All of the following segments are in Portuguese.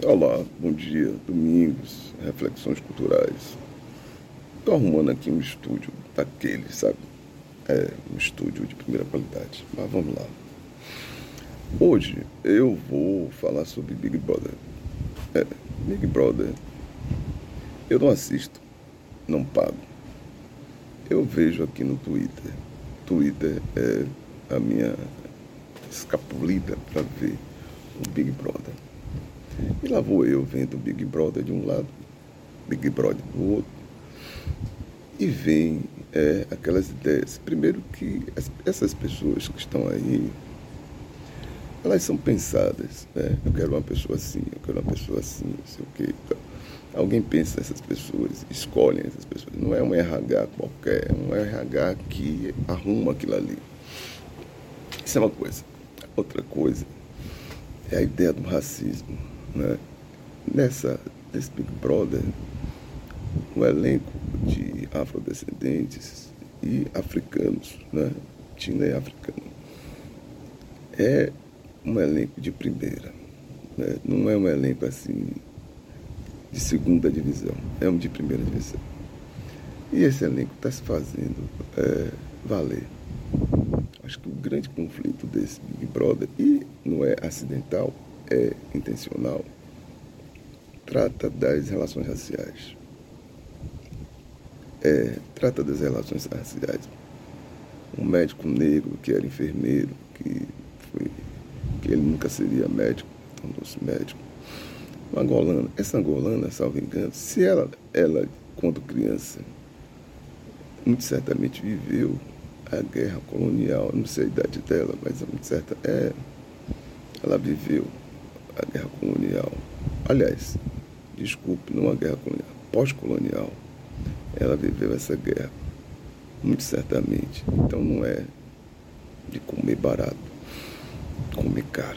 Olá, bom dia, domingos, reflexões culturais. Estou arrumando aqui um estúdio daquele, sabe? Um estúdio de primeira qualidade. Mas vamos lá. Hoje eu vou falar sobre Big Brother. Big Brother, eu não assisto, não pago. Eu vejo aqui no Twitter. Twitter é a minha escapulida para ver o Big Brother. E lá vou eu vendo o Big Brother de um lado, Big Brother do outro, e vem aquelas ideias. Primeiro que essas pessoas que estão aí, elas são pensadas, né? Eu quero uma pessoa assim, eu quero uma pessoa assim, não sei o quê. Então, alguém pensa nessas pessoas, escolhem essas pessoas. Não é um RH qualquer, é um RH que arruma aquilo ali. Isso é uma coisa. Outra coisa é a ideia do racismo, né? Nesse Big Brother, um elenco de afrodescendentes e africanos, né? China e africano. É um elenco de primeira, né? Não é um elenco assim de segunda divisão, é um de primeira divisão. E esse elenco está se fazendo valer. Acho que o grande conflito desse Big Brother, e não é acidental, é intencional, trata das relações raciais. Trata das relações raciais. Um médico negro que era enfermeiro, que ele nunca seria médico, tornou-se médico. Uma angolana, essa angolana, salvo engano, se ela quando criança, muito certamente viveu a guerra colonial, não sei a idade dela, mas é muito certa, ela viveu a guerra colonial. Aliás, desculpe, não a guerra colonial, pós-colonial. Ela viveu essa guerra, muito certamente. Então não é de comer barato, comer caro.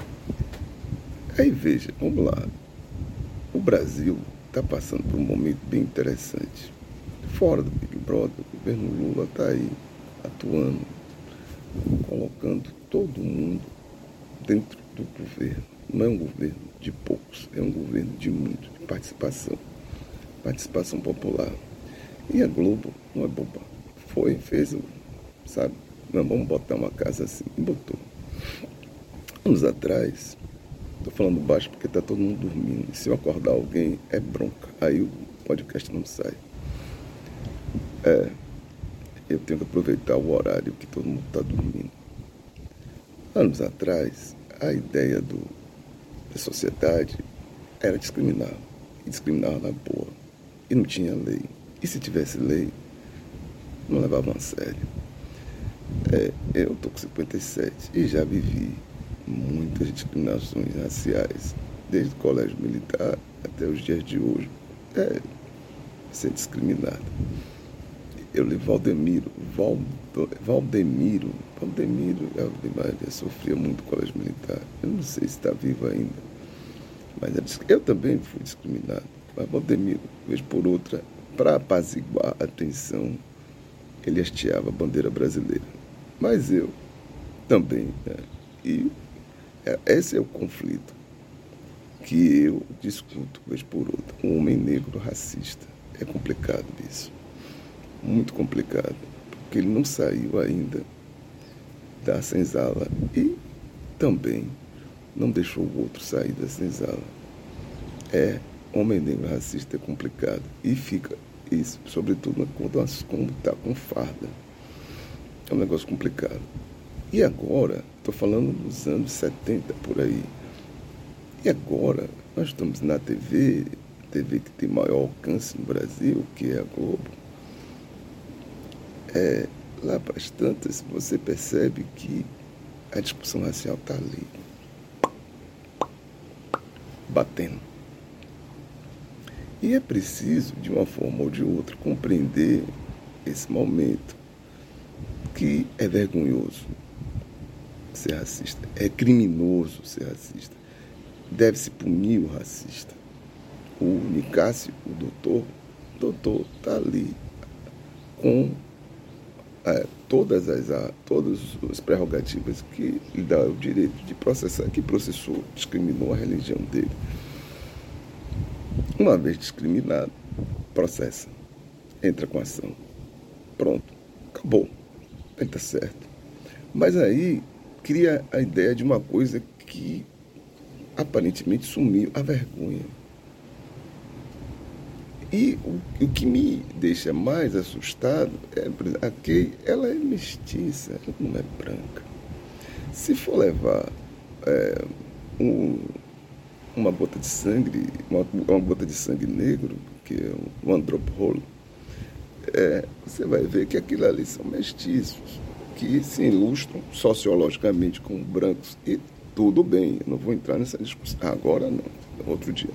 Aí veja, vamos lá. O Brasil está passando por um momento bem interessante. Fora do Big Brother, o governo Lula está aí atuando, colocando todo mundo dentro do governo. Não é um governo de poucos, é um governo de muito, de participação popular. E a Globo não é boba. Fez, sabe? Não, vamos botar uma casa assim. E botou. Anos atrás, estou falando baixo porque está todo mundo dormindo. E se eu acordar alguém, é bronca. Aí o podcast não sai. Eu tenho que aproveitar o horário que todo mundo está dormindo. Anos atrás, a ideia da sociedade era discriminar. E discriminar na boa. E não tinha lei. E se tivesse lei, não levavam a sério. Eu estou com 57 e já vivi muitas discriminações raciais, desde o colégio militar até os dias de hoje. Ser discriminado. Eu li Valdemiro, sofria muito no colégio militar. Eu não sei se está vivo ainda, mas eu também fui discriminado. Mas Valdemiro, vez por outra, para apaziguar a tensão, ele hasteava a bandeira brasileira. Mas eu também, né? E esse é o conflito que eu discuto, vez por outra. Um homem negro racista. É complicado isso. Muito complicado. Porque ele não saiu ainda da senzala e também não deixou o outro sair da senzala. Homem negro racista é complicado. E fica isso, sobretudo quando está com farda. É um negócio complicado. E agora, estou falando dos anos 70 por aí. E agora, nós estamos na TV que tem maior alcance no Brasil, que é a Globo. Lá para as tantas, você percebe que a discussão racial está ali, batendo. E é preciso, de uma forma ou de outra, compreender esse momento que é vergonhoso ser racista, é criminoso ser racista, deve-se punir o racista. O Nicásio, o doutor está ali com todas as prerrogativas que lhe dá o direito de processar, que processou, discriminou a religião dele. Uma vez discriminado, processa, entra com ação. Pronto, acabou. Aí tá certo. Mas aí cria a ideia de uma coisa que aparentemente sumiu, a vergonha. E o que me deixa mais assustado é, por exemplo, a Kay, ela é mestiça, ela não é branca. Se for levar um, uma gota de sangue, uma gota de sangue negro, que é um one drop hole, você vai ver que aquilo ali são mestiços, que se ilustram sociologicamente como brancos. E tudo bem, eu não vou entrar nessa discussão. Agora não, outro dia.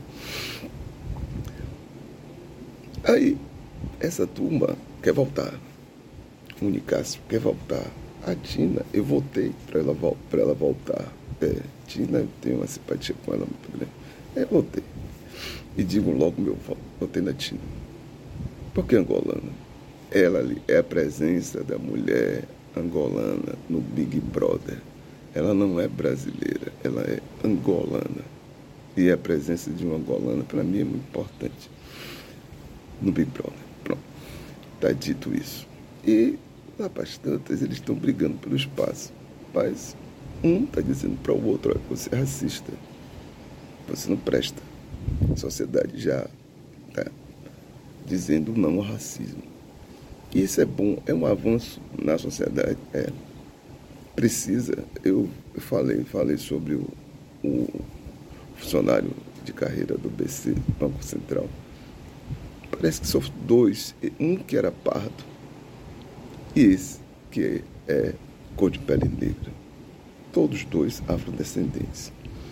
Aí, essa turma quer voltar. O Nicásio quer voltar. A Tina, eu votei para ela voltar. Tina, eu tenho uma simpatia com ela muito grande. Votei. E digo logo meu voto. Votei na Tina. Por que angolana? Ela ali é a presença da mulher angolana no Big Brother. Ela não é brasileira, ela é angolana. E a presença de uma angolana, para mim, é muito importante no Big Brother. Pronto. Está dito isso. E lá para as tantas, eles estão brigando pelo espaço. Mas um está dizendo para o outro: você é racista, você não presta. A sociedade já está dizendo não ao racismo. E isso é bom, é um avanço na sociedade. Precisa. Eu falei sobre o funcionário de carreira do BC, Banco Central. Parece que são dois, um que era pardo e esse que é cor de pele negra. Todos dois afrodescendentes.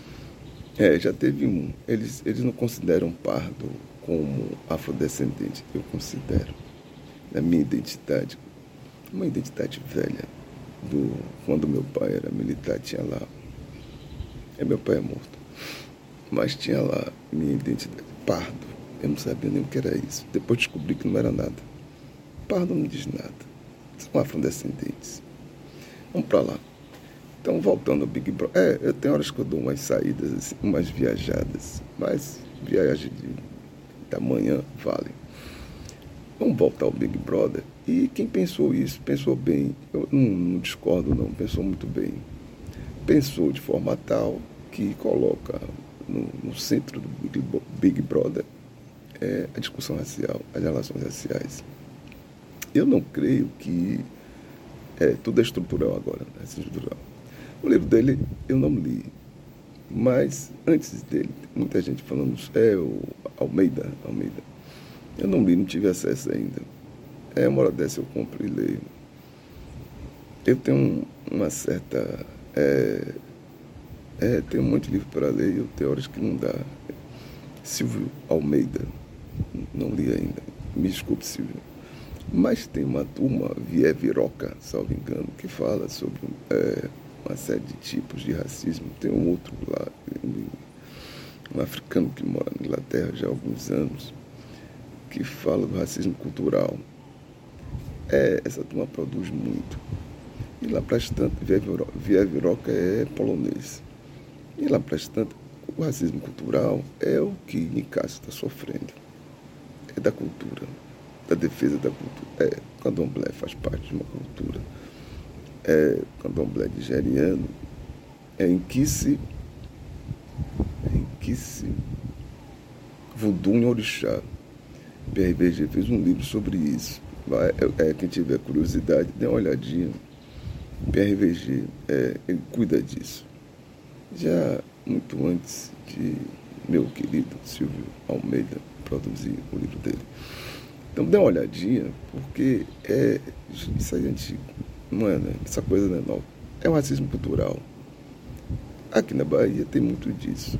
Já teve um. Eles não consideram pardo como afrodescendente. Eu considero. Na minha identidade, uma identidade velha, quando meu pai era militar, tinha lá. Meu pai é morto. Mas tinha lá minha identidade. Pardo. Eu não sabia nem o que era isso. Depois descobri que não era nada. Pardo não diz nada. São afrodescendentes. Vamos para lá. Então, voltando ao Big Brother. Eu tenho horas que eu dou umas saídas, assim, umas viajadas. Mas viagem da manhã vale. Vamos voltar ao Big Brother. E quem pensou isso, pensou bem. Eu não discordo, não. Pensou muito bem. Pensou de forma tal que coloca no centro do Big Brother a discussão racial, as relações raciais. Eu não creio que tudo é estrutural agora, né? Estrutural. O livro dele eu não li, mas antes dele, muita gente falando, o Almeida. Eu não li, não tive acesso ainda. Uma hora dessa eu compro e leio. Eu tenho uma certa... tenho um monte de livro para ler e eu tenho horas que não dá. Silvio Almeida, não li ainda. Me desculpe, Silvio. Mas tem uma turma, Viroca, salvo engano, que fala sobre uma série de tipos de racismo. Tem um outro lá, um africano que mora na Inglaterra já há alguns anos, que fala do racismo cultural. Essa turma produz muito. E lá para as tantas, Viroca é polonês. E lá para as tantas, o racismo cultural é o que Nicásio está sofrendo. É da cultura, da defesa da cultura. O candomblé faz parte de uma cultura. O candomblé nigeriano em que se voodoo em orixá. PRBG fez um livro sobre isso. Quem tiver curiosidade, dê uma olhadinha. PRVG, ele cuida disso. Já muito antes de meu querido Silvio Almeida produzir o livro dele. Então dê uma olhadinha, porque isso aí é antigo. Não é, né? Essa coisa não é nova. É o racismo cultural. Aqui na Bahia tem muito disso.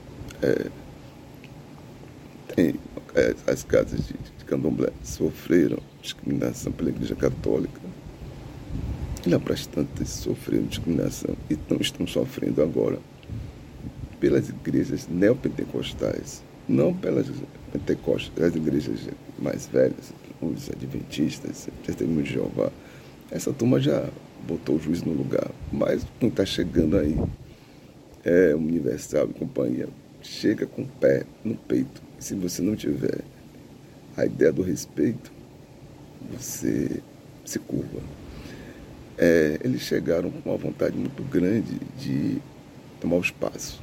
Tem as casas de candomblé sofreram discriminação pela Igreja Católica. E lá para as tantas sofreram discriminação e estão sofrendo agora pelas igrejas neopentecostais, não pelas pentecostais, as igrejas mais velhas, os adventistas, testemunhos de Jeová. Essa turma já botou o juiz no lugar, mas quem está chegando aí Universal e companhia chega com o pé no peito Se você não tiver a ideia do respeito, você se curva. Eles chegaram com uma vontade muito grande de tomar o espaço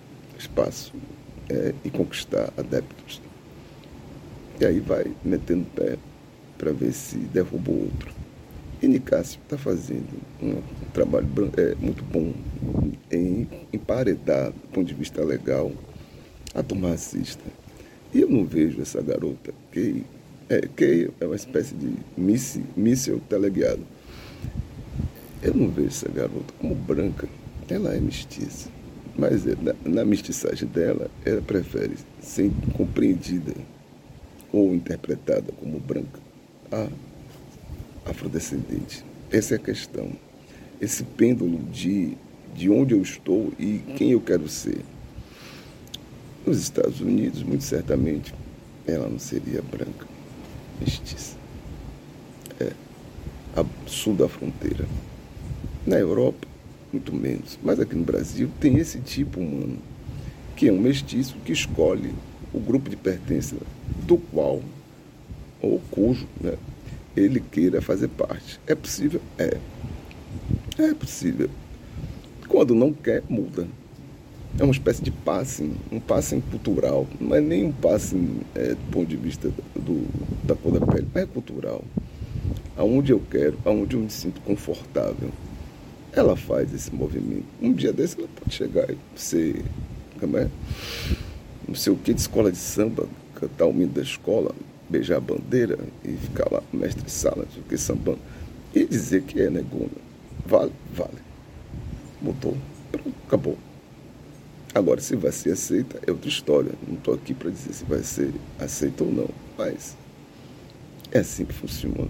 e conquistar adeptos. E aí vai metendo o pé para ver se derruba o outro. E Nicásio está fazendo um trabalho muito bom em emparedar, do ponto de vista legal, a turma racista. E eu não vejo essa garota, Kay é uma espécie de míssil teleguiado. Eu não vejo essa garota como branca. Ela é mestiça. Mas na mestiçagem dela, ela prefere ser compreendida ou interpretada como branca a afrodescendente. Essa é a questão. Esse pêndulo de onde eu estou e quem eu quero ser. Nos Estados Unidos, muito certamente, ela não seria branca, mestiça. A sul da fronteira. Na Europa, muito menos. Mas aqui no Brasil tem esse tipo humano, que é um mestiço que escolhe o grupo de pertença do qual, ou cujo, né, ele queira fazer parte. É possível? É possível. Quando não quer, muda. É uma espécie de um passing cultural. Não é nem um passing do ponto de vista da cor da pele, mas é cultural. Aonde eu quero, aonde eu me sinto confortável. Ela faz esse movimento. Um dia desse ela pode chegar e ser, não sei o que, de escola de samba, cantar o hino da escola, beijar a bandeira e ficar lá, mestre sala, não sei o que, sambando, e dizer que é negona. Vale. Botou. Pronto, acabou. Agora, se vai ser aceita, é outra história. Não estou aqui para dizer se vai ser aceita ou não, mas é assim que funciona.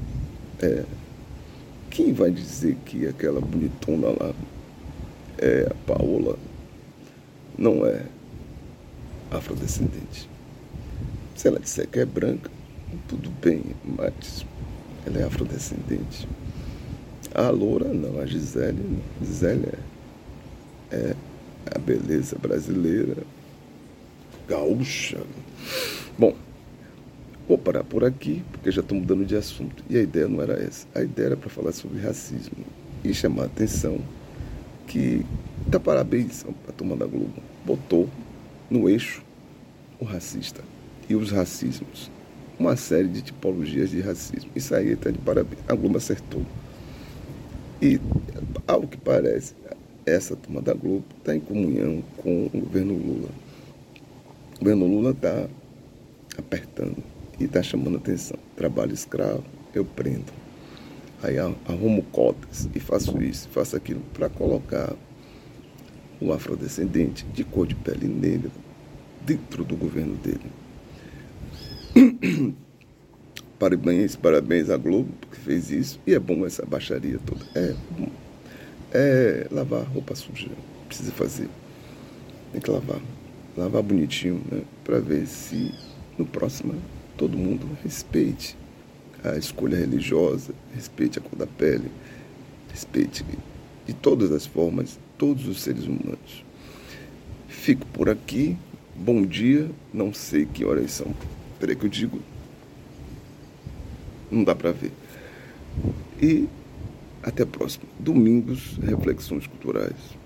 Quem vai dizer que aquela bonitona lá, a Paola, não é afrodescendente? Se ela disser que é branca, tudo bem, mas ela é afrodescendente. A loura não, a Gisele não. Gisele é a beleza brasileira, gaúcha. Bom, vou parar por aqui, porque já estou mudando de assunto. E a ideia não era essa. A ideia era para falar sobre racismo e chamar a atenção que dá parabéns à turma da Globo. Botou no eixo o racista e os racismos. Uma série de tipologias de racismo. Isso aí está de parabéns. A Globo acertou. E, ao que parece, essa turma da Globo está em comunhão com o governo Lula. O governo Lula está apertando e está chamando atenção. Trabalho escravo, eu prendo. Aí arrumo cotas e faço isso, faço aquilo, para colocar o afrodescendente de cor de pele negra dentro do governo dele. Parabéns à Globo, porque fez isso, e é bom essa baixaria toda. Lavar roupa suja, precisa fazer. Tem que lavar bonitinho, né? Para ver se no próximo todo mundo respeite a escolha religiosa, respeite a cor da pele, respeite de todas as formas todos os seres humanos. Fico por aqui, bom dia, não sei que horas são, peraí que eu digo, não dá para ver. E até a próxima. Domingos, Reflexões Culturais.